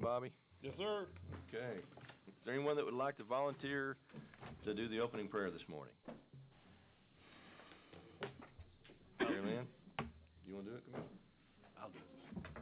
Bobby? Yes, sir. Okay. Is there anyone that would like to volunteer to do the opening prayer this morning? Mary Lynn, you want to do it, Commissioner? I'll do it.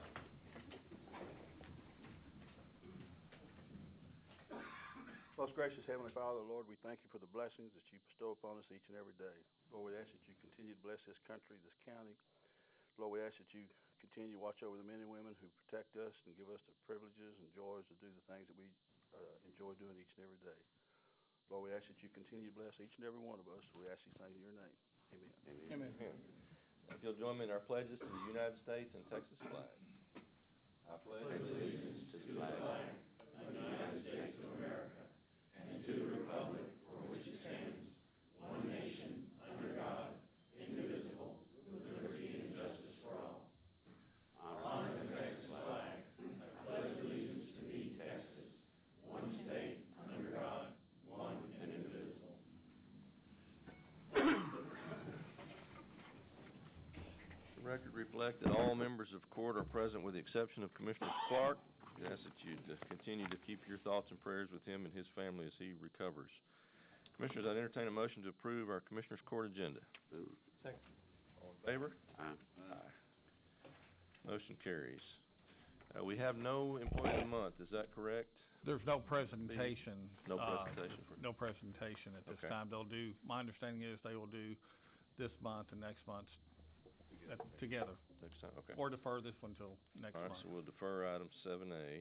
Most gracious Heavenly Father, Lord, we thank you for the blessings that you bestow upon us each and every day. Lord, we ask that you continue to bless this country, this county. Lord, we ask that you continue to watch over the men and women who protect us and give us the privileges and joys to do the things that we enjoy doing each and every day. Lord, we ask that you continue to bless each and every one of us. We ask these things in your name. Amen. Amen. Amen. If you'll join me in our pledges to the United States and Texas flag. I pledge allegiance to the flag of the United States of America and to the republic for which it stands, one nation, under God, indivisible, with liberty and justice for all. I honor the Texas flag. I pledge allegiance to thee, Texas, one state, under God, one and indivisible. The record reflects that all members of court are present with the exception of Commissioner Clark. We ask that you continue to keep your thoughts and prayers with him and his family as he recovers. Commissioners, I entertain a motion to approve our Commissioners Court agenda. Second. All in favor? Aye. Aye. Motion carries. We have no employee of the month, is that correct? There's no presentation. No presentation. No presentation at this time. They'll do, my understanding is they will do this month and next month together. Next time, okay. Or defer this one till next month. All right, so we'll defer item 7A.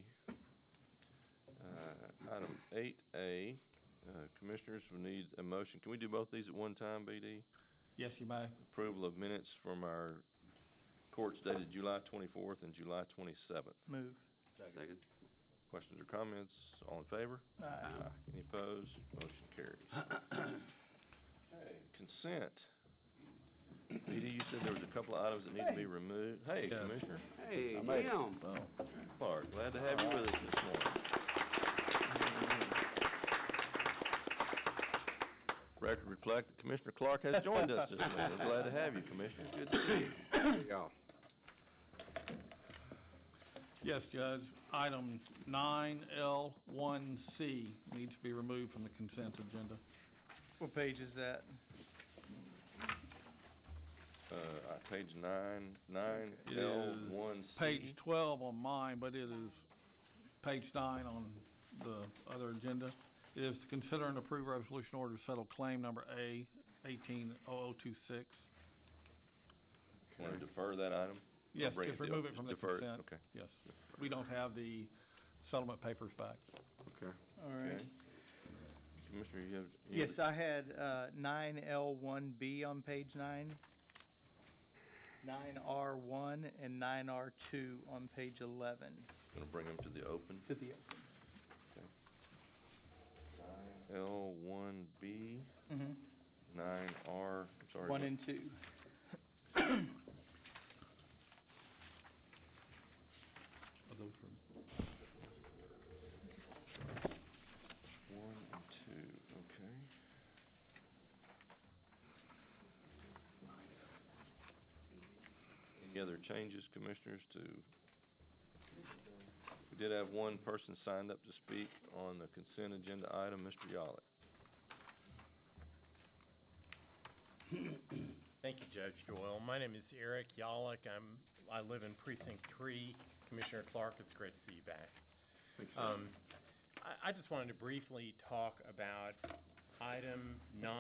Item 8A, Commissioners will need a motion. Can we do both these at one time, BD? Yes, you may. Approval of minutes from our courts dated July 24th and July 27th. Move. Second. Questions or comments? All in favor? Aye. Any opposed? Motion carries. Okay. Consent. BD, you said there was a couple of items that need to be removed. Hey, Yeah. Commissioner. Hey, Jim. Oh, Clark, glad to have you with us this morning. Record reflect that Commissioner Clark has joined us this morning. We're glad to have you, Commissioner. Good to see you. Y'all. Yes, Judge. Item 9L1C needs to be removed from the consent agenda. What page is that? Page 9L1C. Page 12 on mine, but it is page 9 on the other agenda. It is to consider and approve resolution order to settle claim number A 180026. Want to defer that item? Yes, Bring just remove it from the defer consent. Okay. Yes. We don't have the settlement papers back. Okay. All right. Okay. Commissioner, you have... Yes, I had 9L1B on page 9, 9R1, and 9R2 on page 11. Going to bring them to the open. To the open. L1B, Mm-hmm. 9R, I'm sorry. 1 and 2. Are those from? 1 and 2, okay. Any other changes, Commissioners, to... We did have one person signed up to speak on the consent agenda item, Mr. Yollick. Thank you, Judge Doyle. My name is Eric Yollick. I live in Precinct 3. Commissioner Clark, it's great to see you back. I just wanted to briefly talk about item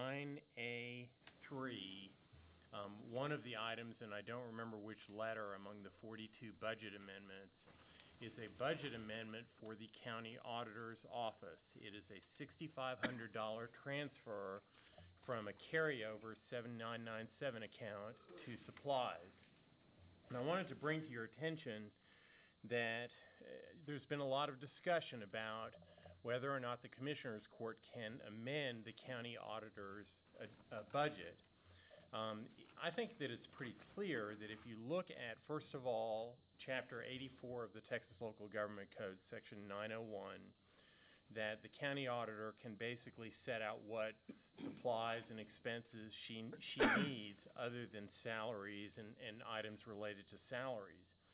9A3. One of the items, and I don't remember which letter among the 42 budget amendments, is a budget amendment for the county auditor's office. It is a $6,500 transfer from a carryover 7997 account to supplies. And I wanted to bring to your attention that there's been a lot of discussion about whether or not the Commissioners Court can amend the county auditor's budget. I think that it's pretty clear that if you look at, first of all, Chapter 84 of the Texas Local Government Code, Section 901, that the county auditor can basically set out what supplies and expenses she needs other than salaries and items related to salaries.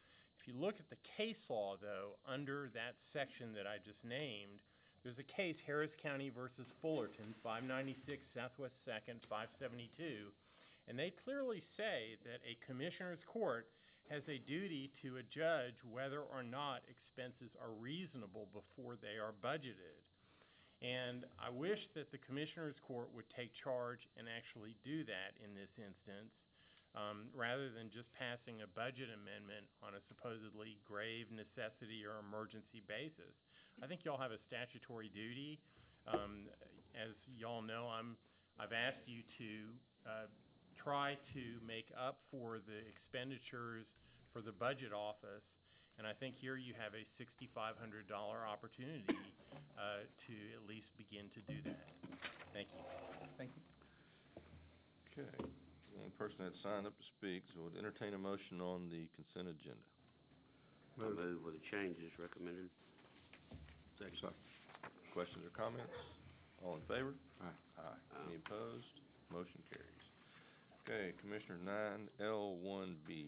If you look at the case law, though, under that section that I just named, there's a case, Harris County versus Fullerton, 596 Southwest 2nd, 572, and they clearly say that a commissioner's court has a duty to adjudge whether or not expenses are reasonable before they are budgeted. And I wish that the Commissioner's Court would take charge and actually do that in this instance, rather than just passing a budget amendment on a supposedly grave necessity or emergency basis. I think y'all have a statutory duty. As y'all know, I've asked you to try to make up for the expenditures for the budget office, and I think here you have a $6,500 opportunity to at least begin to do that. Thank you. Thank you. Okay. The only person that signed up to speak, so we'll entertain a motion on the consent agenda. Move with the changes recommended. Second. Questions or comments? All in favor? Aye. Aye. Any opposed? Motion carries. Okay, Commissioner 9L1B.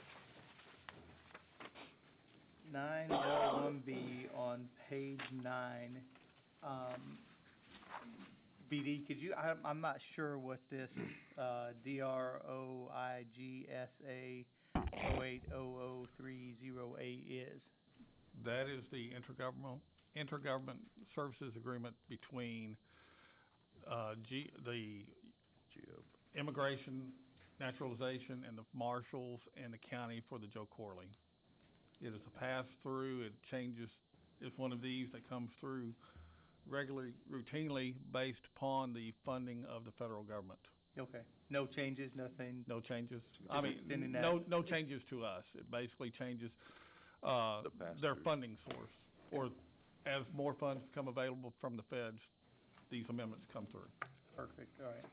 9L1B on page 9. BD, could you, I'm not sure what this, DROIGSA 0800308 is. That is the intergovernment services agreement between, the Immigration, Naturalization, and the marshals and the county for the Joe Corley. It is a pass-through. It changes. It's one of these that comes through regularly, routinely, based upon the funding of the federal government. Okay, no changes, nothing? No changes. I Just mean, extending that. no changes to us. It basically changes The their pass-through. funding source. Or as more funds become available from the feds, these amendments come through. Perfect, all right.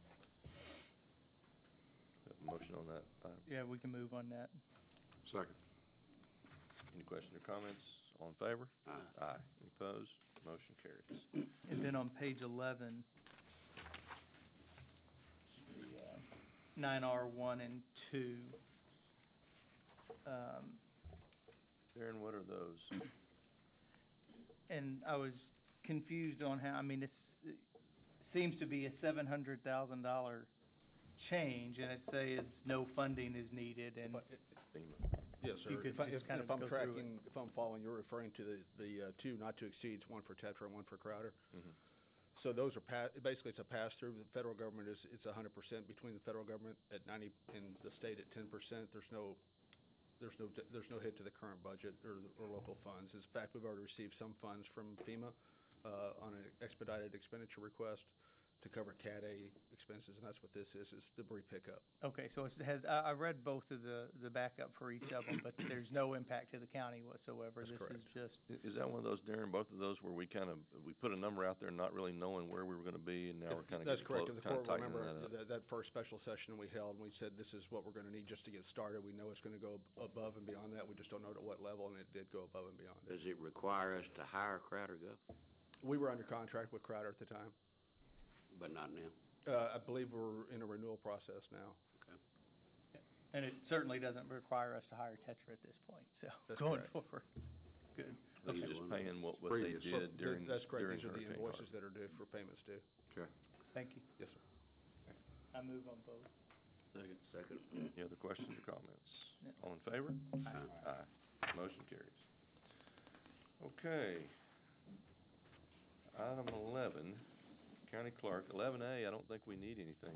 Motion on that item. Yeah, we can move on that. Second. Any questions or comments? All in favor? Aye. Aye. Any opposed? Motion carries. And then on page 11, the 9R1 and 2. Darren, what are those? And I was confused on how, I mean, it seems to be a $700,000 change, and it says no funding is needed, and FEMA. Yes, sir. You could just kind of If I'm go through it. tracking, if I'm following, you're referring to the two not to exceeds, one for Tetra and one for Crowder. Mhm. So those are basically it's a pass-through. The federal government it's 100% between the federal government at 90 and the state at 10%. There's no hit to the current budget or local funds. In fact, we've already received some funds from FEMA on an expedited expenditure request to cover Cat A expenses, and that's what this is debris pickup. okay, so it has, I read both of the backup for each of them, but there's no impact to the county whatsoever. That's This correct. is just, Is that one of those, Darren, both of those where we put a number out there not really knowing where we were gonna be, and now we're kinda That's getting correct. close, And the kinda court, tightening remember, that up? that first special session we held, we said this is what we're gonna need just to get started. We know it's gonna go above and beyond that. We just don't know at what level, and it did go above and beyond. Does it require us to hire Crowder Go? We were under contract with Crowder at the time. But not now. I believe we're in a renewal process now. and it certainly doesn't require us to hire Tetra at this point, so, That's going correct. forward. Good. They're These just ones. paying what they Previous. did during That's correct. during These are the Hurricane invoices Harvey. that are due for payments due. Okay. Thank you. Yes, sir. I move on both. Second. Second. Any other questions or comments? No. All in favor? Aye. Motion carries. Okay. Item 11, County Clerk. 11A, I don't think we need anything.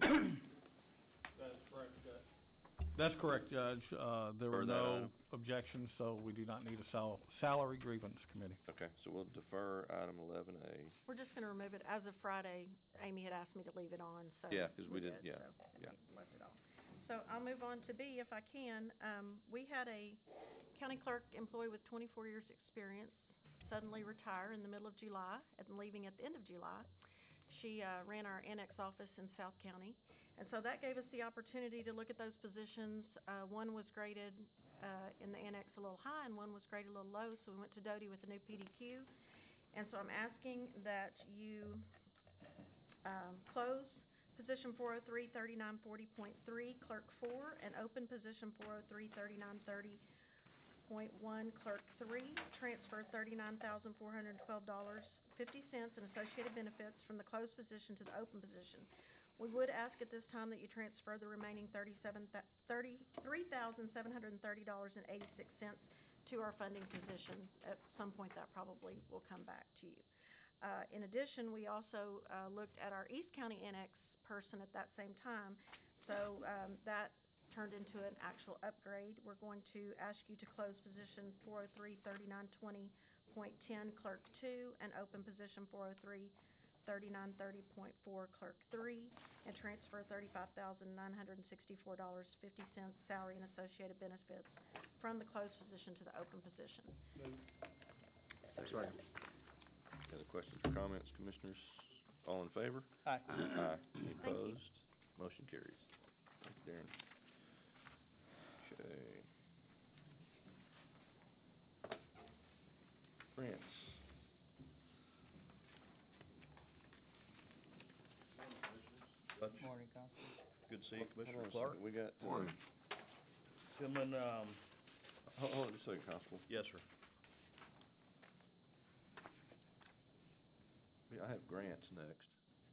That's correct, Judge. There were For that no item. objections, so we do not need a salary grievance committee. Okay, so we'll defer item 11A. We're just gonna remove it. As of Friday, Amy had asked me to leave it on, so. Yeah, 'cause we we're did- good, yeah, so yeah. we left it off. So I'll move on to B if I can. We had a county clerk employee with 24 years' experience suddenly retire in the middle of July and leaving at the end of July. She ran our annex office in South County. And so that gave us the opportunity to look at those positions. One was graded in the annex a little high and one was graded a little low, so we went to Doty with a new PDQ. And so I'm asking that you close position 403, 3940.3, clerk 4, and open position 403, 3930, Clerk 3, transfer $39,412.50 in associated benefits from the closed position to the open position. We would ask at this time that you transfer the remaining $33,730.86 to our funding position. At some point, that probably will come back to you. In addition, we also looked at our East County Annex person at that same time, so that turned into an actual upgrade. We're going to ask you to close position 403-3920.10 Clerk 2 and open position 403-3930.4 Clerk 3, and transfer $35,964.50 salary and associated benefits from the closed position to the open position. Second. Any other questions or comments, Commissioners? All in favor? Aye. Aye. Any Thank you. opposed? Motion carries. Thank you, Darren. Okay. Grants. Morning, Constable. Good to see you, Hold Commissioner on a Clark. second. We got, Gentlemen, hold on just a second, Constable. yes, sir. I have grants next.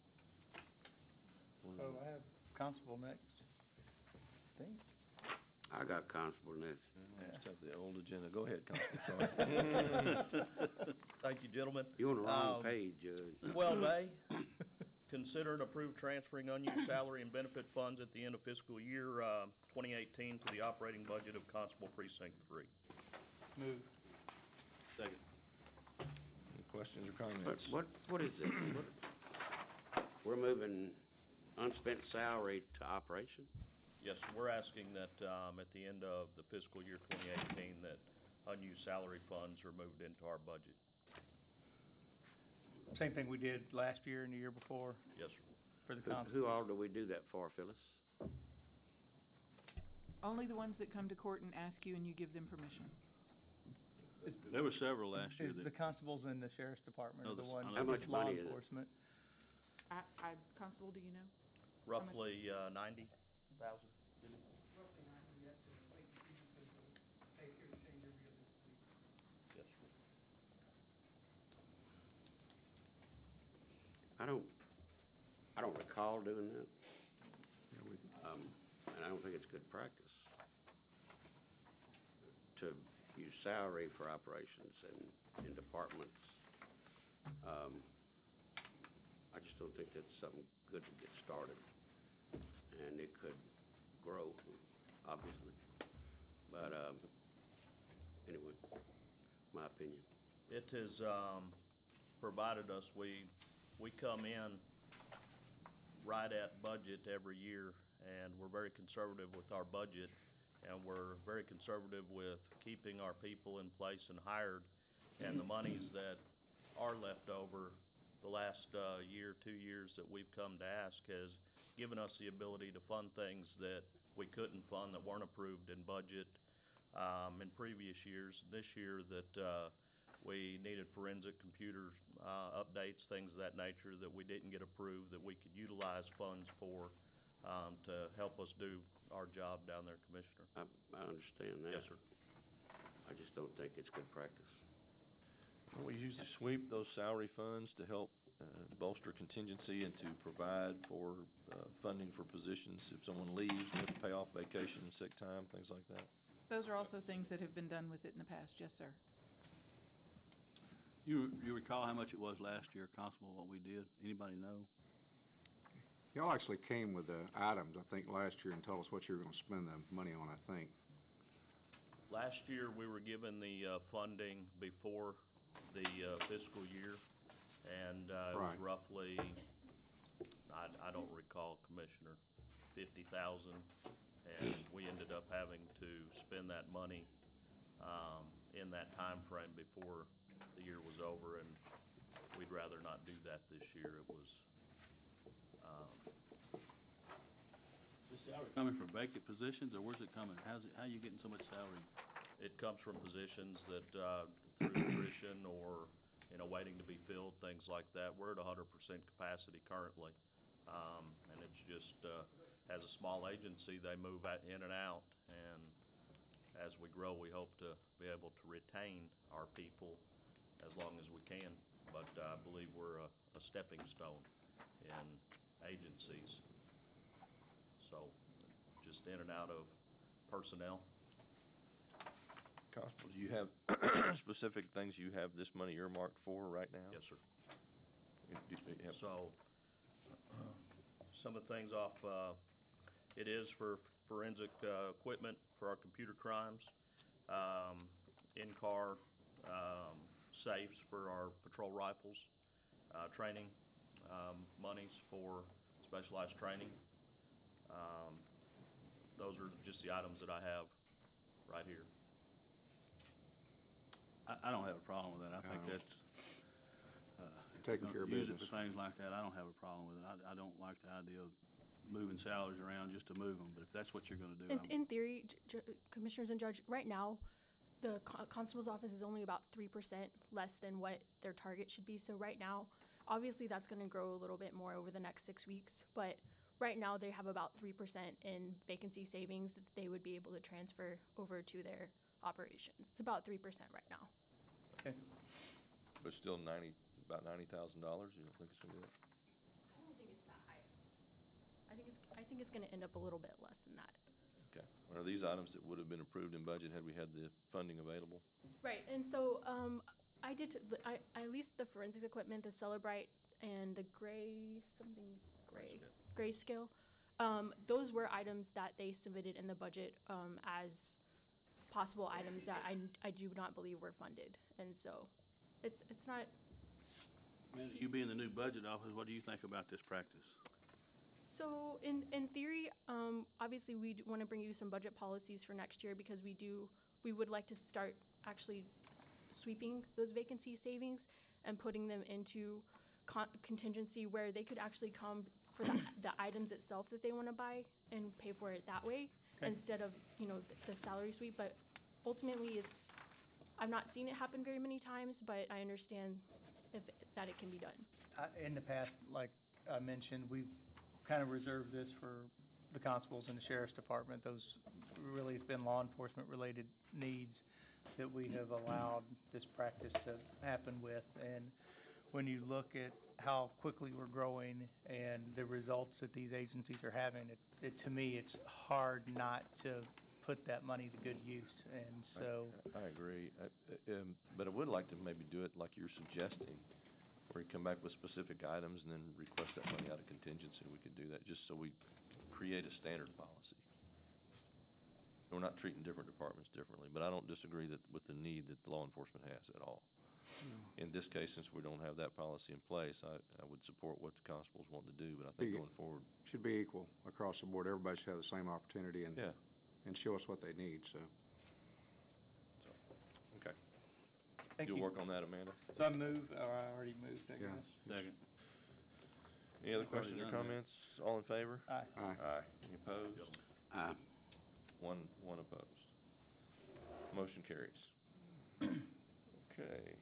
So I have Constable next. I think. I got constable next. I just have the old agenda. Go ahead, Constable. Sorry. Thank you, gentlemen. You're on the wrong Um, page, Judge. 12A, consider and approve transferring unused salary and benefit funds at the end of fiscal year 2018 to the operating budget of Constable Precinct 3. Move. Second. Any questions or comments? What is this? We're moving unspent salary to operation? Yes, sir, we're asking that at the end of the fiscal year 2018, that unused salary funds are moved into our budget. Same thing we did last year and the year before Yes, sir. for the Who constable. all do we do that for, Phyllis? Only the ones that come to court and ask you and you give them permission. There were several last year The that, constables in the sheriff's department No, are the this- ones, I know. How much law money is it? enforcement. Constable, do you know? Roughly 90,000. Yes, sir. I don't recall doing that. And I don't think it's good practice to use salary for operations in departments. I just don't think that's something good to get started. And it could grow, obviously. But, anyway, my opinion. It has provided us, we come in right at budget every year, and we're very conservative with our budget, and we're very conservative with keeping our people in place and hired, and the monies that are left over the last year, 2 years that we've come to ask has given us the ability to fund things that we couldn't fund, that weren't approved in budget in previous years. This year that we needed forensic computer updates, things of that nature that we didn't get approved, that we could utilize funds for to help us do our job down there, Commissioner. I understand that. Yes, sir. I just don't think it's good practice. We usually sweep those salary funds to help bolster contingency and to provide for funding for positions. If someone leaves, we have to pay off vacation, sick time, things like that. Those are also things that have been done with it in the past, yes, sir. you recall how much it was last year, Constable, what we did? Anybody know? Y'all actually came with the items, I think, last year and told us what you were gonna spend the money on, I think. Last year, we were given the funding before the fiscal year, and it was Right. roughly, I don't recall, Commissioner, 50,000, and we ended up having to spend that money in that time frame before the year was over, and we'd rather not do that this year. It was, Is the salary coming from vacant positions, or where's it coming? How are you getting so much salary? it comes from positions that through attrition or, waiting to be filled, things like that. We're at 100% capacity currently, and it's just, as a small agency, they move in and out, and as we grow, we hope to be able to retain our people as long as we can. But I believe we're a stepping stone in agencies. So, just in and out of personnel. Constable, do you have specific things you have this money earmarked for right now? Yes, sir. Do you have- So, some of the things off, it is for forensic, equipment for our computer crimes, in-car, safes for our patrol rifles, training, monies for specialized training. Those are just the items that I have right here. I don't have a problem with that. I think No. that's, Taking care of use it business. for things like that. I don't have a problem with it. I don't like the idea of moving salaries around just to move them, but if that's what you're gonna do, In theory, Commissioners and Judge, right now, the constable's office is only about 3% less than what their target should be. So right now, obviously, that's gonna grow a little bit more over the next 6 weeks. But right now, they have about 3% in vacancy savings that they would be able to transfer over to their operations. It's about 3% right now. But still about $90,000, you don't think it's gonna be that? I don't think it's that high. I think it's gonna end up a little bit less than that. Okay. Are these items that would have been approved in budget had we had the funding available? Right, and so, I leased the forensic equipment, the Celebrite, and the grayscale. Those were items that they submitted in the budget, as possible items that I do not believe were funded. And so, it's not, you being the new budget officer, what do you think about this practice? so in theory, obviously, we'd wanna bring you some budget policies for next year because we would like to start actually sweeping those vacancy savings and putting them into contingency where they could actually come for the items itself that they wanna buy and pay for it that way instead of, the salary sweep. But ultimately, I've not seen it happen very many times, but I understand that it can be done. In the past, like I mentioned, we've kind of reserved this for the constables and the sheriff's department. Those really have been law enforcement related needs that we have allowed this practice to happen with. And when you look at how quickly we're growing and the results that these agencies are having, to me, it's hard not to put that money to good use. And so, I agree. But I would like to maybe do it like you're suggesting, where you come back with specific items and then request that money out of contingency. We could do that, just so we create a standard policy. We're not treating different departments differently, but I don't disagree with the need that law enforcement has at all. In this case, since we don't have that policy in place, I would support what the constables want to do, but I think going forward. Should be equal across the board. Everybody should have the same opportunity and show us what they need, so. Okay. thank You'll you. work on that, Amanda? So I already moved, I Yeah. guess. Second. Any other We've already questions or done that. comments? All in favor? Aye. Aye. Aye. Any opposed? Aye. One opposed. Motion carries. Okay.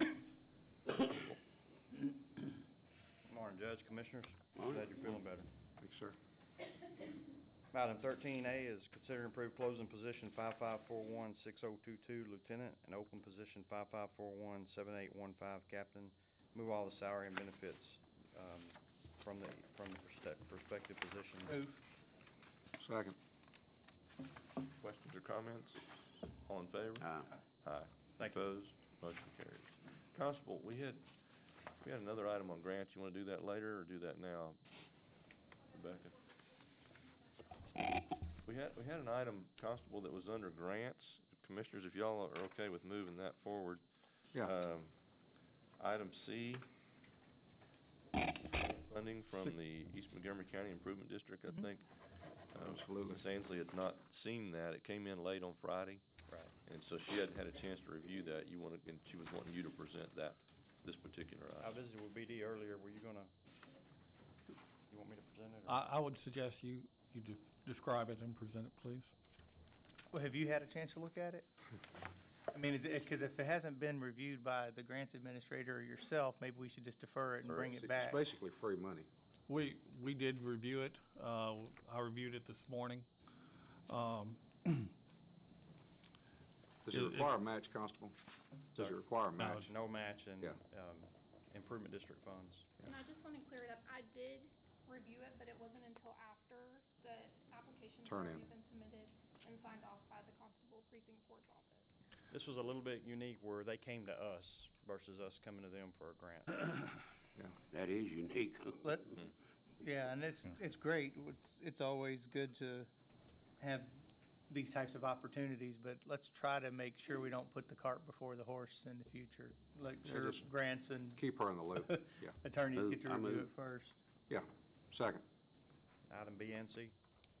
Morning, Judge, Commissioners. Morning. Glad you're feeling better. Thanks, sir. Item 13A is consider and approve closing position 55416022 Lieutenant and open position 55417815 Captain. Move all the salary and benefits, from the prospective positions. Move. Second. Questions or comments? All in favor? Aye. Aye. Thank you. Opposed? Motion carries. Constable, we had another item on grants. You wanna do that later or do that now, Rebecca? We had an item, Constable, that was under grants. Commissioners, if y'all are okay with moving that forward. Yeah. Item C, funding from the East Montgomery County Improvement District, I think. Absolutely. Ms. Ansley had not seen that. It came in late on Friday. Right. And so she hadn't had a chance to review that. And she was wanting you to present this particular I item. visited with BD earlier. You want me to present it? Or? I would suggest you describe it and present it, please. Well, have you had a chance to look at it? I mean, because if it hasn't been reviewed by the grants administrator or yourself, maybe we should just defer it and bring it back. It's basically free money. We did review it. I reviewed it this morning. Does it require a match, Constable? Does it require a No, match? No match and, Yeah. improvement district funds. And I just wanna clear it up, I did review it, but it wasn't until after the application's Turn already in. been submitted and signed off by the Constable Precinct 4's office. This was a little bit unique where they came to us versus us coming to them for a grant. That is unique. Yeah, and it's great. It's always good to have these types of opportunities, but let's try to make sure we don't put the cart before the horse in the future. Like, Yeah, sure, just grants and Keep her in the loop. Yeah. attorneys Move. get to I review move. it first. Second. Item B and C.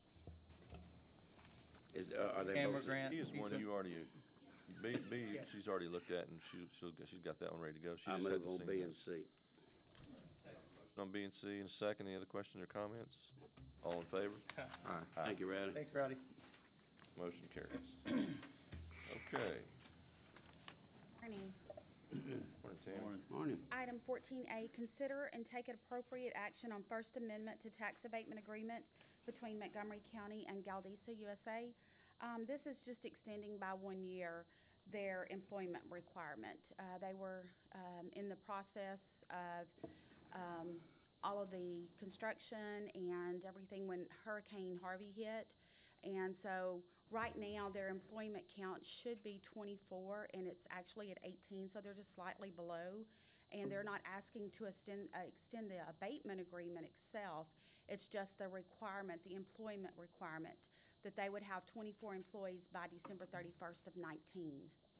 Are they Camera both? grant. C is one you already, B, Yes. she's already looked at and she's got that one ready to go. She I just move hadn't on seen B this. and C. On B and C in a second. Any other questions or comments? All in favor? Aye. Thank you, Rowdy. Thanks, Rowdy. Motion carries. Okay. Morning. Morning, Tammy. Morning. Item 14A, consider and take appropriate action on First Amendment to tax abatement agreement between Montgomery County and Galdisa USA. This is just extending by 1 year their employment requirement. They were in the process of all of the construction and everything when Hurricane Harvey hit. And so right now, their employment count should be 24, and it's actually at 18, so they're just slightly below. And they're not asking to extend the abatement agreement itself. It's just the requirement, the employment requirement, that they would have 24 employees by December 31st of 19.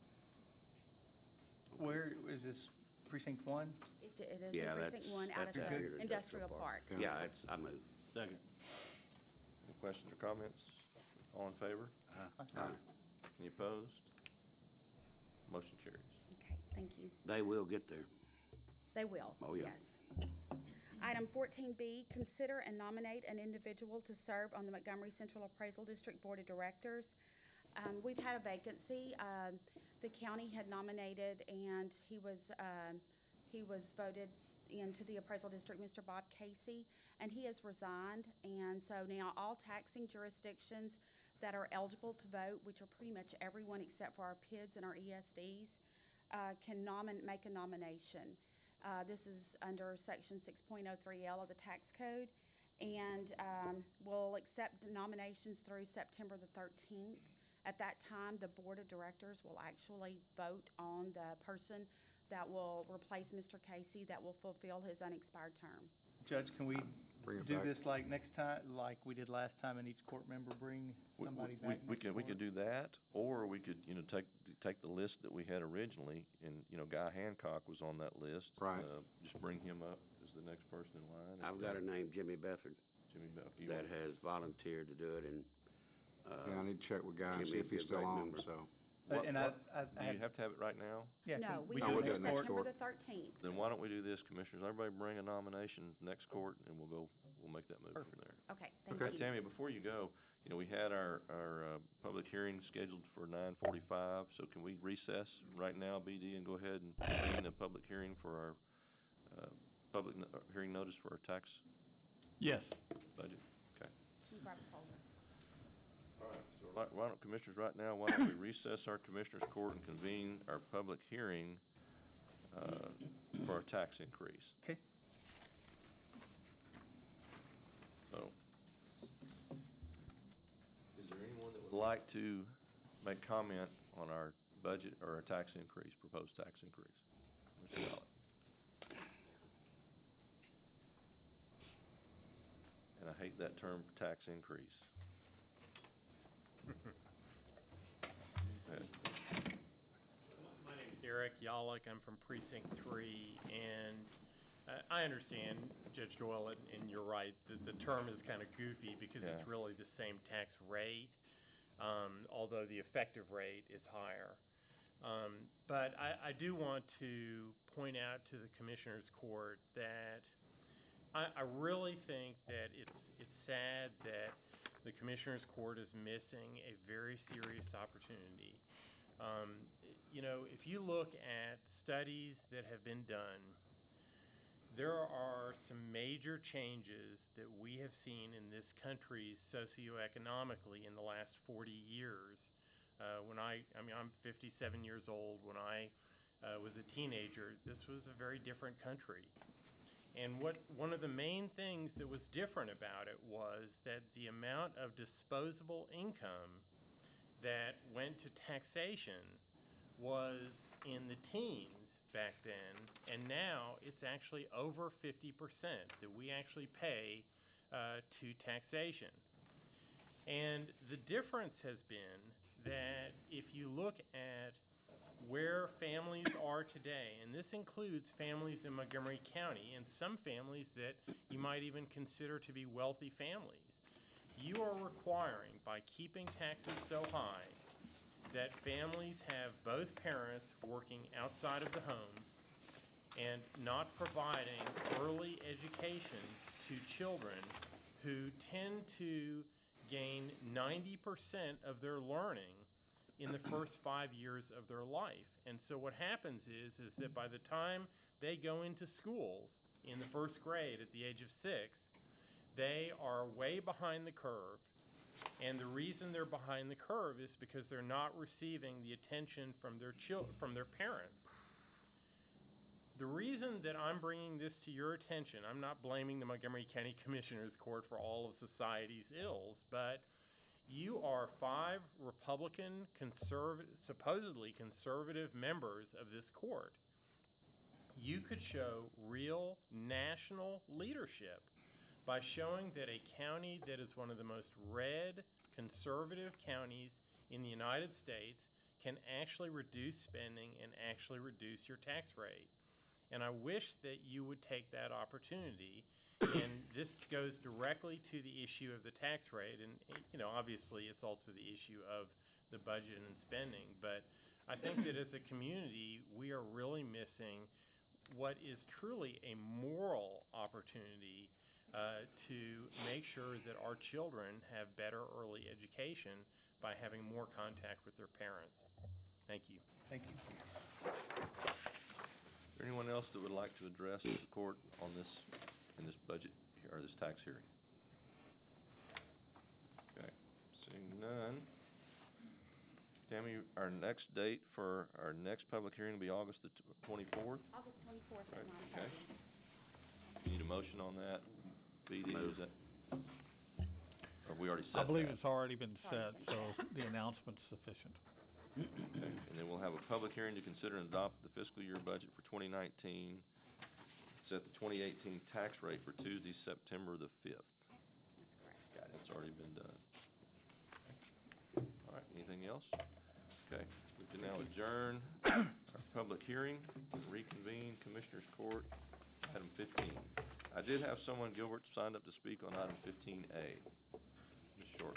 Where is this, precinct 1? It is Yeah, in precinct 1 out of that's the here at industrial park. Yeah, I move. Second. Any questions or comments? All in favor? Aye. Any opposed? Motion carries. Okay, thank you. They will get there. They will. Oh, yeah. Yes. Item 14B, consider and nominate an individual to serve on the Montgomery Central Appraisal District Board of Directors. We've had a vacancy. The county had nominated, and he was voted into the appraisal district, Mr. Bob Casey, and he has resigned. And so now all taxing jurisdictions that are eligible to vote, which are pretty much everyone except for our PIDs and our ESDs, can make a nomination. This is under Section 6.03L of the tax code, and we'll accept the nominations through September the 13th. At that time, the Board of Directors will actually vote on the person that will replace Mr. Casey, that will fulfill his unexpired term. Judge, can we Bring it do back. this like next time, like we did last time, and each court member bring somebody back? We next could court? do that, or we could, take the list that we had originally, and, Guy Hancock was on that list. Right. Just bring him up as the next person in line. I've got a name, Jimmy Bethard, Jimmy Belk. that has volunteered to do it, and, Yeah, I need to check with Guy and see if he's Jimmy'd be a still great on, member. so. And Do I you have to have it right now? yeah, No, can we we No, do we'll it do it next September court. the 13th. Then why don't we do this, Commissioners? Everybody bring a nomination next court, and we'll make that move from there. Okay, Okay. thank you. Tammy, before you go, we had our public hearing scheduled for 9:45, so can we recess right now, BD, and go ahead and convene a public hearing for our, hearing notice for our tax Yes. budget? Okay. Can you grab a folder? All right, so why don't, Commissioners, right now, why don't we recess our Commissioners' Court and convene our public hearing, for our tax increase? Okay. So, is there anyone that would like to make comment on our budget or our tax increase, proposed tax increase? Mr. Ballot. And I hate that term, tax increase. Go ahead. My name's Eric Yalek. I'm from Precinct 3, and I understand, Judge Doyle, and you're right, the term is kind of goofy because Yeah. it's really the same tax rate, although the effective rate is higher. But I do want to point out to the Commissioners Court that I really think that it's sad that the Commissioners Court is missing a very serious opportunity. If you look at studies that have been done, there are some major changes that we have seen in this country socioeconomically in the last 40 years I'm 57 years old. When I was a teenager, this was a very different country. And one of the main things that was different about it was that the amount of disposable income that went to taxation was in the teens back then, and now it's actually over 50% that we actually pay to taxation. And the difference has been that if you look at where families are today, and this includes families in Montgomery County and some families that you might even consider to be wealthy families, you are requiring, by keeping taxes so high, that families have both parents working outside of the home and not providing early education to children who tend to gain 90% of their learning in the first 5 years of their life. And so what happens is that by the time they go into schools in the first grade at the age of 6, they are way behind the curve. And the reason they're behind the curve is because they're not receiving the attention from their parents. The reason that I'm bringing this to your attention, I'm not blaming the Montgomery County Commissioners Court for all of society's ills, but you are 5 Republican, supposedly conservative members of this court. You could show real national leadership by showing that a county that is one of the most red, conservative counties in the United States can actually reduce spending and actually reduce your tax rate. And I wish that you would take that opportunity. And this goes directly to the issue of the tax rate. And, obviously it's also the issue of the budget and spending. But I think that as a community, we are really missing what is truly a moral opportunity to make sure that our children have better early education by having more contact with their parents. Thank you. Thank you. Is there anyone else that would like to address the court on this, in this budget, or this tax hearing? Okay, seeing none. Tammy, our next date for our next public hearing will be August the 24th? August 24th at 9:30. Okay. You need a motion on that? BD, is that, or we already set I believe that? it's already been set, so the announcement's sufficient. Okay, and then we'll have a public hearing to consider and adopt the fiscal year budget for 2019. Set the 2018 tax rate for Tuesday, September the 5th. That's correct. Got it. It's already been done. All right, anything else? Okay, we can now adjourn our public hearing, reconvene Commissioners Court, item 15. I did have someone, Gilbert, signed up to speak on item 15A. Ms. Short.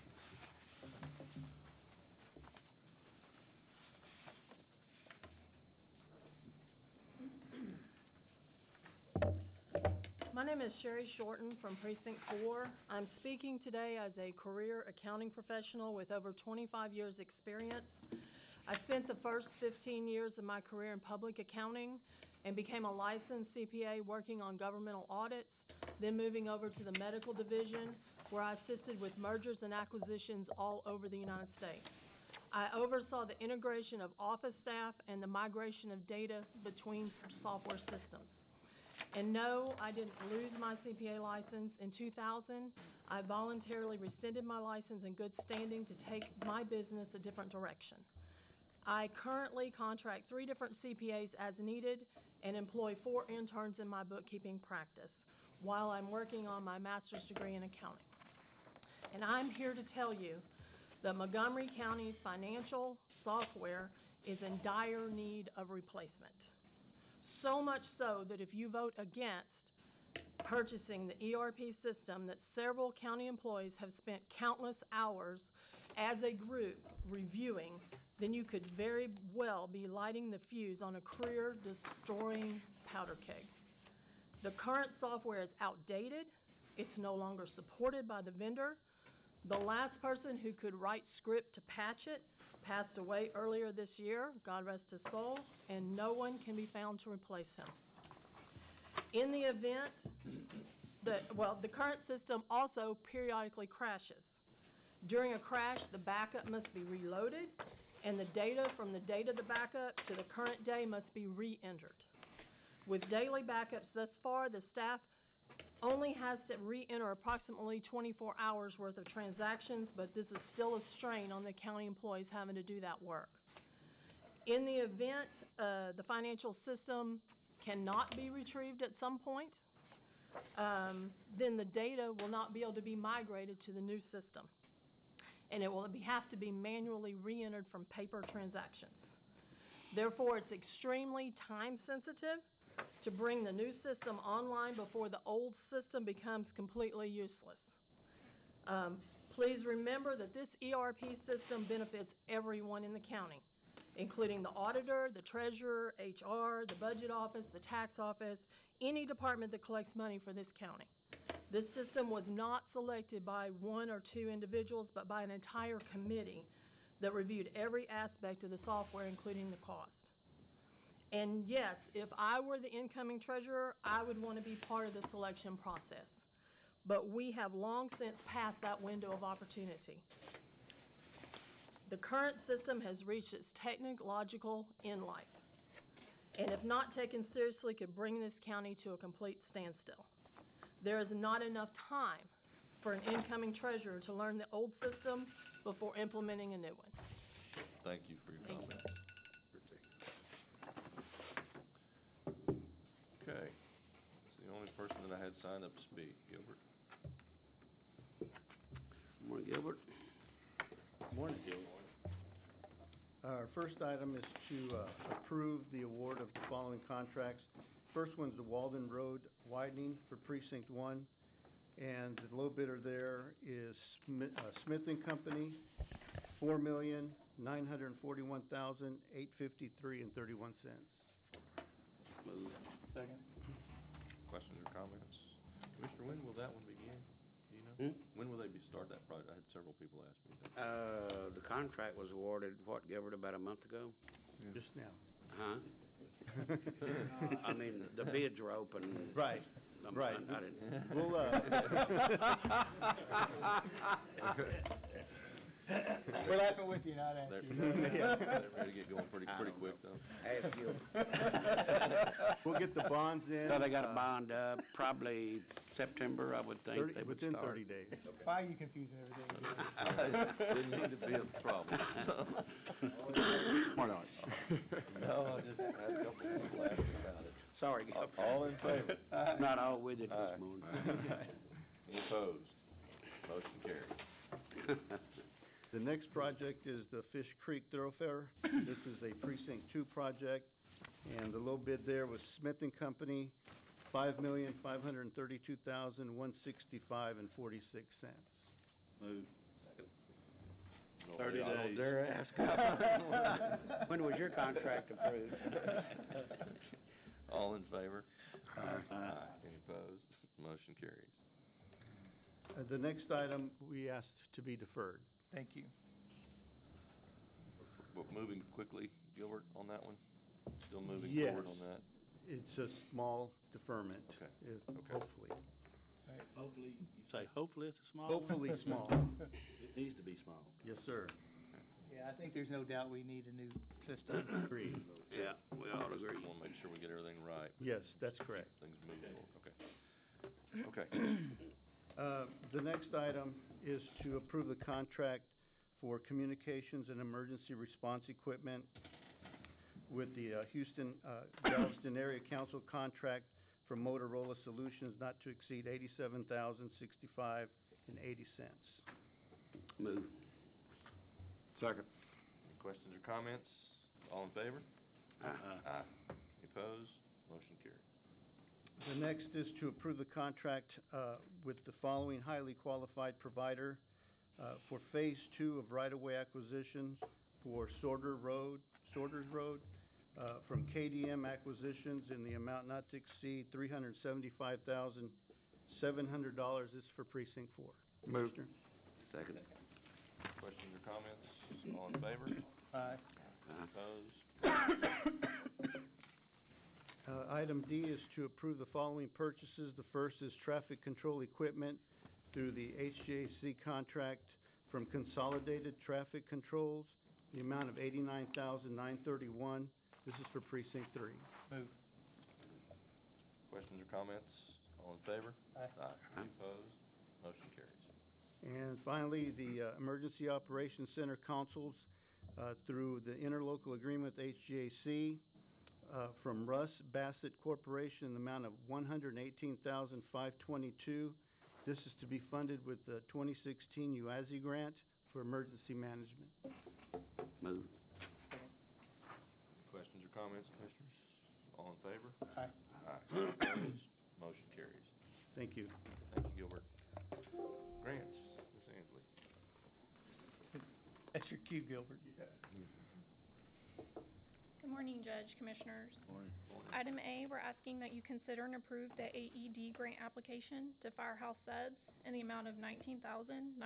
My name is Sherry Shorten from Precinct 4. I'm speaking today as a career accounting professional with over 25 years' experience. I spent the first 15 years of my career in public accounting and became a licensed CPA working on governmental audits, then moving over to the medical division where I assisted with mergers and acquisitions all over the United States. I oversaw the integration of office staff and the migration of data between software systems. And no, I didn't lose my CPA license. In 2000, I voluntarily rescinded my license in good standing to take my business a different direction. I currently contract 3 different CPAs as needed and employ 4 interns in my bookkeeping practice while I'm working on my master's degree in accounting. And I'm here to tell you that Montgomery County's financial software is in dire need of replacement. So much so that if you vote against purchasing the ERP system that several county employees have spent countless hours as a group reviewing, then you could very well be lighting the fuse on a career-destroying powder keg. The current software is outdated. It's no longer supported by the vendor. The last person who could write script to patch it passed away earlier this year, God rest his soul, and no one can be found to replace him. In the event that, the current system also periodically crashes. During a crash, the backup must be reloaded, and the data from the date of the backup to the current day must be re-entered. With daily backups thus far, the staff only has to re-enter approximately 24 hours worth of transactions, but this is still a strain on the county employees having to do that work. In the event the financial system cannot be retrieved at some point, then the data will not be able to be migrated to the new system. And it will have to be manually re-entered from paper transactions. Therefore, it's extremely time sensitive to bring the new system online before the old system becomes completely useless. Please remember that this ERP system benefits everyone in the county, including the auditor, the treasurer, HR, the budget office, the tax office, any department that collects money for this county. This system was not selected by one or two individuals, but by an entire committee that reviewed every aspect of the software, including the cost. And yes, if I were the incoming treasurer, I would want to be part of the selection process. But we have long since passed that window of opportunity. The current system has reached its technological end life, and if not taken seriously, could bring this county to a complete standstill. There is not enough time for an incoming treasurer to learn the old system before implementing a new one. Thank you for your comment. Okay. It's the only person that I had signed up to speak. Gilbert. Morning, Gilbert. Morning, Gilbert. Our first item is to approve the award of the following contracts. First one's the Walden Road widening for Precinct 1, and the low bidder there is Smith & Company, $4,941,853.31. Move. Second. Questions or comments? Commissioner, when will that one begin? Do you know? When will they start that project? I had several people ask me that. The contract was awarded, what, Gilbert, about a month ago? Just now. Huh? I mean, the bids were open. Right. Right. I didn't. We'll, We're laughing with you, not at you. They're ready to get going pretty quick, though. Ask you. We'll get the bonds in. So they got a bond, probably September, I would think they would within start. 30 days. Why are you confusing everything? Didn't mean to be a problem. Why not? No, I just had a couple people ask me about it. Sorry, Gilbert. All in favor? Not all with it Aye. this morning. Any opposed? Motion carries. The next project is the Fish Creek Thoroughfare. This is a Precinct 2 project, and the low bid there was Smith & Company, $5,532,165.46. Move. 30 days. Dare ask. When was your contract approved? All in favor? Aye. Any opposed? Motion carries. The next item we asked to be deferred. Thank you. We're moving quickly, Gilbert, on that one? Still moving Yes. forward on that? It's a small deferment, Okay. hopefully. Hopefully, you say hopefully it's a small one? Hopefully small. It needs to be small. Yes, sir. Yeah, I think there's no doubt we need a new system. Agreed. Yeah, we all agree. Want to make sure we get everything right. Yes, that's correct. Things moving forward, okay. The next item is to approve the contract for communications and emergency response equipment with the Houston, Galveston Area Council contract for Motorola Solutions not to exceed $87,065.80. Move. Second. Any questions or comments? All in favor? Aye. Aye. Any opposed? Motion carries. The next is to approve the contract with the following highly qualified provider for Phase 2 of right-of-way acquisitions for Sorters Road, from KDM Acquisitions in the amount not to exceed $375,700. This is for Precinct 4. Move. Commissioner? Second. Questions or comments? All in favor? Aye. Opposed? Item D is to approve the following purchases. The first is traffic control equipment through the HJC contract from Consolidated Traffic Controls the amount of $89,931. This is for precinct 3. Move. Questions or comments? All in favor? Aye. Any opposed? Motion carries. And finally, the Emergency Operations Center consoles through the interlocal agreement with HGAC from Russ Bassett Corporation in the amount of $118,522. This is to be funded with the 2016 UASI grant for emergency management. Move. Questions or comments, Commissioners? All in favor? Aye. Any opposed? Motion carries. Thank you. Thank you, Gilbert. Grants, Ms. Ansley. That's your cue, Gilbert. Good morning, Judge, Commissioners. Item A, we're asking that you consider and approve the AED grant application to Firehouse Subs in the amount of $19,935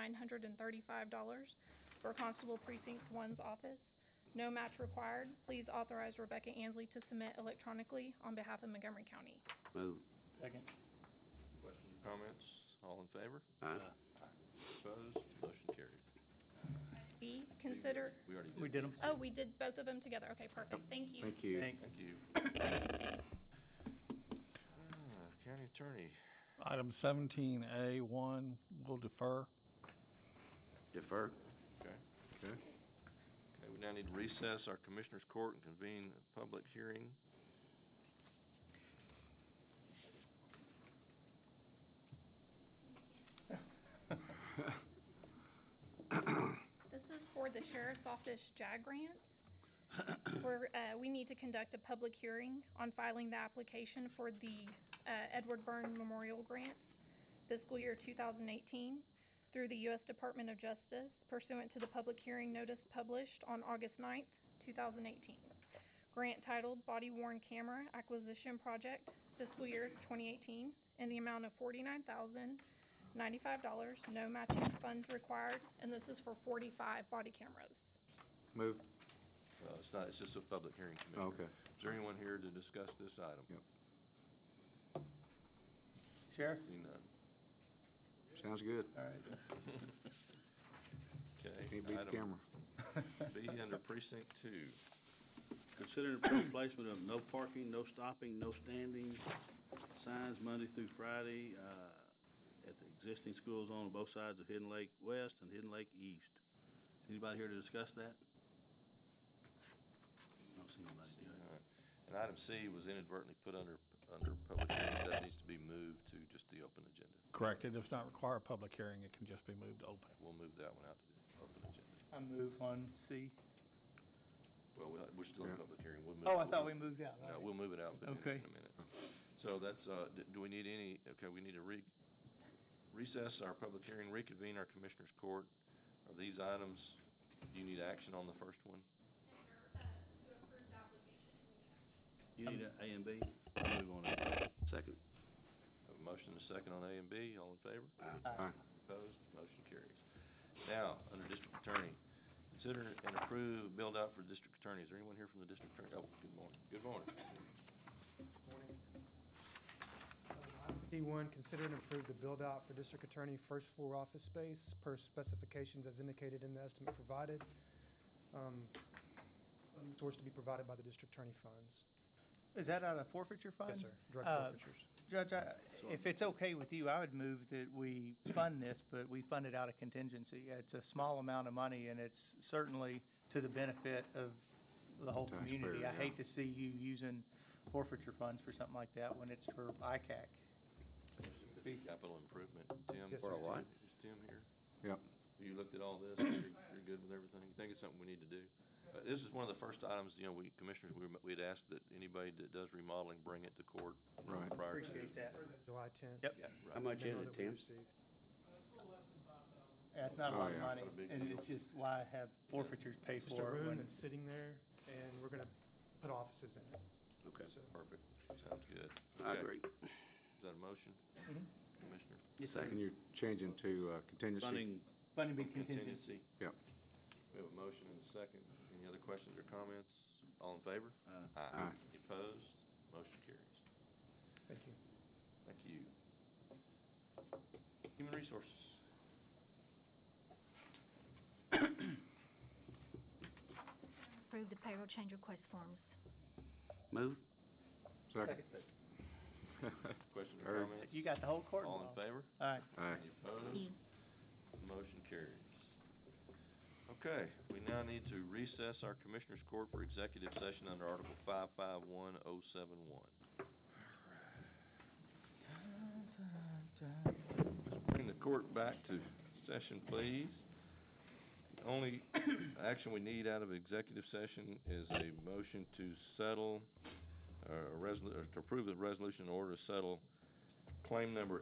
for Constable Precinct 1's office. No match required. Please authorize Rebecca Ansley to submit electronically on behalf of Montgomery County. Move. Second. Questions or comments? All in favor? Aye. Opposed? Motion carries. B, consider, We already did. We did them. oh, we did both of them together. Okay, perfect. Thank you. Thank you. Thanks. Thank you. County Attorney. Item 17A1 will defer. Defer. Okay. Okay. Okay, we now need to recess our Commissioners Court and convene a public hearing. This is for the Sheriff's Office JAG grants. We need to conduct a public hearing on filing the application for the Edward Byrne Memorial Grant, fiscal year 2018, through the U.S. Department of Justice pursuant to the public hearing notice published on August 9th, 2018. Grant titled Body Worn Camera Acquisition Project, fiscal year 2018, in the amount of $49,095, no matching funds required, and this is for 45 body cameras. Move. It's not, it's just a public hearing, Commissioner. Okay. Is there anyone here to discuss this item? Yep. Sheriff? Seeing none. Sounds good. All right. Okay. Can't beat the Item camera. B under precinct 2. Consider and approve placement of no parking, no stopping, no standing signs Monday through Friday, at the existing school zone on both sides of Hidden Lake West and Hidden Lake East. Anybody here to discuss that? I don't see nobody. And item C was inadvertently put under public hearing. That needs to be moved to just the open agenda. Correct. It does not require a public hearing. It can just be moved to open. We'll move that one out to the open agenda. I move on C. Well, we're still in Yeah. public hearing. We'll move. Oh, I thought we moved out. No, we'll move it out in Okay. a minute. So that's, do we need any, okay, we need to recess our public hearing, reconvene our Commissioners Court. Are these items, do you need action on the first one? You need a and B? I'll move on that. Second. Have a motion and a second on A and B. All in favor? Aye. Opposed? Motion carries. Now, under District Attorney, consider and approve build-out for District Attorney. Is there anyone here from the District Attorney? Oh, good morning. Good morning. D1, consider and approve the build-out for District Attorney first floor office space per specifications as indicated in the estimate provided. Source to be provided by the District Attorney funds. Is that out of forfeiture fund? Yes, sir, drug forfeitures. Judge, if it's okay with you, I would move that we fund this, but we fund it out of contingency. It's a small amount of money, and it's certainly to the benefit of the whole community. I Taxpayer, hate to see you using forfeiture funds for something like that when it's for ICAC. Capital improvement. Tim? Yes, For a sir. what? Is Tim here? Yep. You looked at all this? You're good with everything? You think it's something we need to do? This is one of the first items, you know, Commissioners, we'd asked that anybody that does remodeling bring it to court Right. prior to. Appreciate that. July 10th. Yep. Yeah, How right. much is it, Tim? Yeah, it's not a Oh, lot of yeah. money, Not a big and deal. it's just why have forfeitures paid Just a for it room when that's sitting there, and we're gonna put offices in it. Okay. Perfect. Sounds good. I Okay. agree. Is that a motion, Commissioner? And you're changing to contingency? Funding, funding be contingency. Yep. We have a motion and a second. Any other questions or comments? All in favor? Aye. Opposed? Motion carries. Thank you. Thank you. Human Resources. approve the payroll change request forms. Move. Second. Questions or comments? You got the whole court All in involved. favor? Aye. Any opposed? Motion carries. Okay, we now need to recess our Commissioners Court for executive session under Article 551071. Let's bring the court back to session, please. The only action we need out of executive session is a motion to settle, or to approve the resolution in order to settle claim number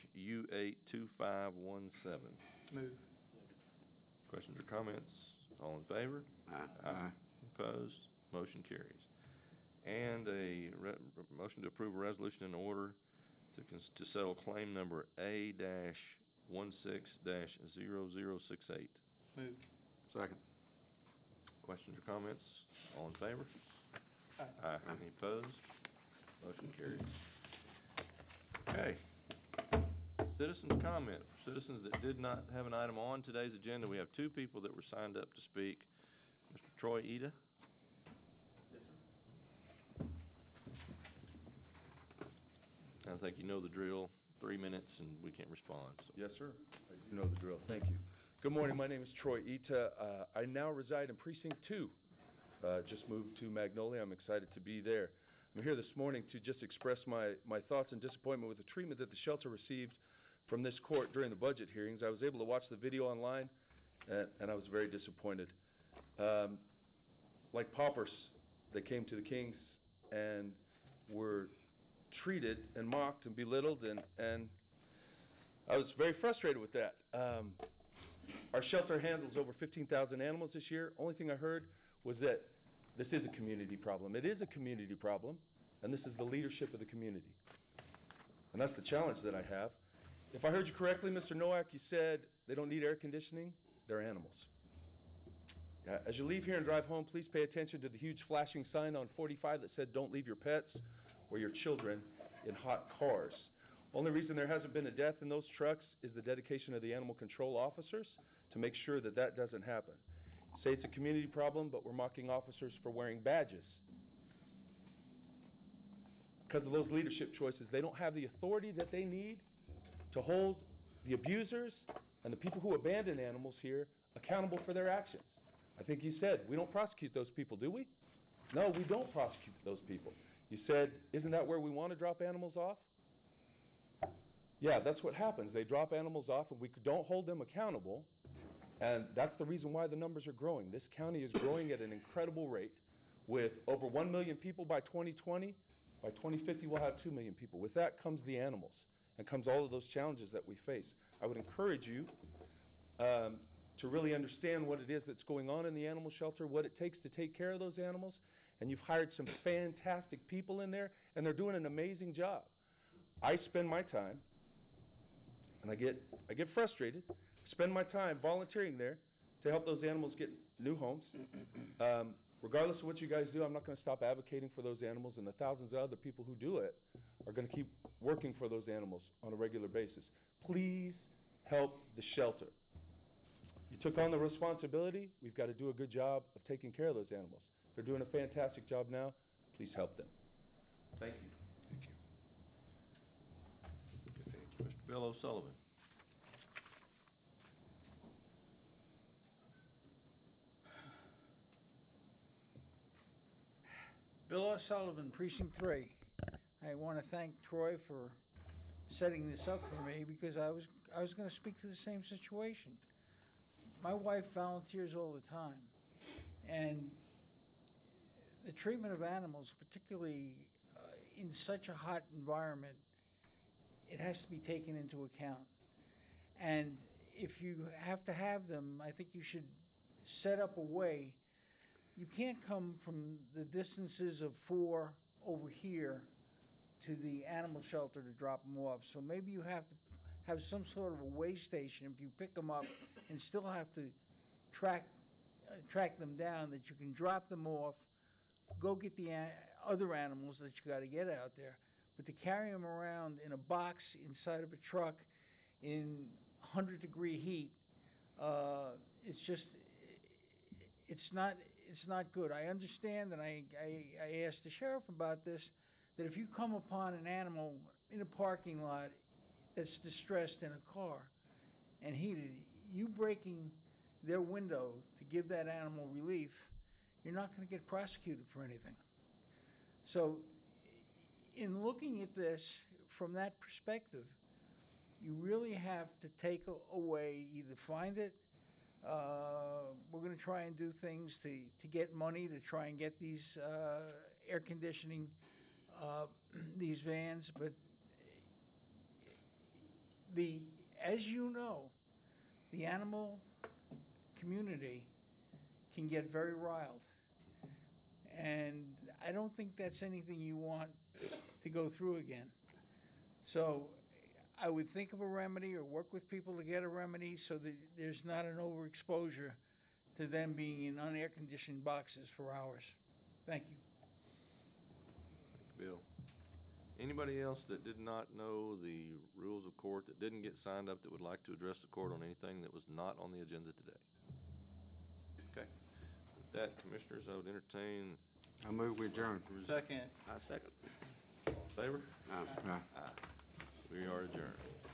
HU82517. Move. Questions or comments? All in favor? Aye. Opposed? Motion carries. And a motion to approve a resolution in order to settle claim number A-16-0068. Move. Second. Questions or comments? All in favor? Aye. Any opposed? Motion carries. Okay. Citizens' comment. Citizens that did not have an item on today's agenda, we have two people that were signed up to speak. Mr. Troy Eda. I think you know the drill. 3 minutes and we can't respond. So. Yes, sir. I do know the drill. Thank you. Good morning. My name is Troy Ita. I now reside in Precinct 2. Just moved to Magnolia. I'm excited to be there. I'm here this morning to just express my thoughts and disappointment with the treatment that the shelter received from this court during the budget hearings. I was able to watch the video online, and I was very disappointed. Like paupers, they came to the Kings and were treated and mocked and belittled, and I was very frustrated with that. Our shelter handles over 15,000 animals this year. Only thing I heard was that this is a community problem. It is a community problem, and this is the leadership of the community. And that's the challenge that I have. If I heard you correctly, Mr. Nowak, you said they don't need air conditioning. They're animals. As you leave here and drive home, please pay attention to the huge flashing sign on 45 that said, "Don't leave your pets or your children in hot cars." Only reason there hasn't been a death in those trucks is the dedication of the animal control officers to make sure that that doesn't happen. Say it's a community problem, but we're mocking officers for wearing badges. Because of those leadership choices, they don't have the authority that they need to hold the abusers and the people who abandon animals here accountable for their actions. I think you said, we don't prosecute those people, do we? No, we don't prosecute those people. You said, isn't that where we want to drop animals off? Yeah, that's what happens. They drop animals off and we don't hold them accountable, and that's the reason why the numbers are growing. This county is growing at an incredible rate with over 1 million people by 2020. By 2050, we'll have 2 million people. With that comes the animals and comes all of those challenges that we face. I would encourage you to really understand what it is that's going on in the animal shelter, what it takes to take care of those animals, and you've hired some fantastic people in there, and they're doing an amazing job. I spend my time, and I get frustrated, spend my time volunteering there to help those animals get new homes. Regardless of what you guys do, I'm not going to stop advocating for those animals, and the thousands of other people who do it are going to keep working for those animals on a regular basis. Please help the shelter. You took on the responsibility. We've got to do a good job of taking care of those animals. They're doing a fantastic job now. Please help them. Thank you. Thank you. Mr. Bill O'Sullivan. Bill O'Sullivan, Precinct 3. I want to thank Troy for setting this up for me because I was going to speak to the same situation. My wife volunteers all the time, and the treatment of animals, particularly in such a hot environment, it has to be taken into account. And if you have to have them, I think you should set up a way. You can't come from the distances of 4 over here to the animal shelter to drop them off. So maybe you have to have some sort of a way station if you pick them up and still have to track them down, that you can drop them off, go get the other animals that you got to get out there. But to carry them around in a box inside of a truck in 100-degree heat, it's it's not good. I understand, and I asked the sheriff about this, that if you come upon an animal in a parking lot that's distressed in a car and heated, you breaking their window to give that animal relief, you're not gonna get prosecuted for anything. So, in looking at this from that perspective, you really have to take away, either find it, we're gonna try and do things to get money to try and get these, air conditioning, these vans, but as you know, the animal community can get very riled. And I don't think that's anything you want to go through again. So I would think of a remedy or work with people to get a remedy so that there's not an overexposure to them being in unair-conditioned boxes for hours. Thank you. Bill. Anybody else that did not know the rules of court, that didn't get signed up, that would like to address the court on anything that was not on the agenda today? Okay. With that, Commissioners, I would entertain. I move we adjourn. Second. I second. All in favor? Aye. Aye. Aye. We are adjourned.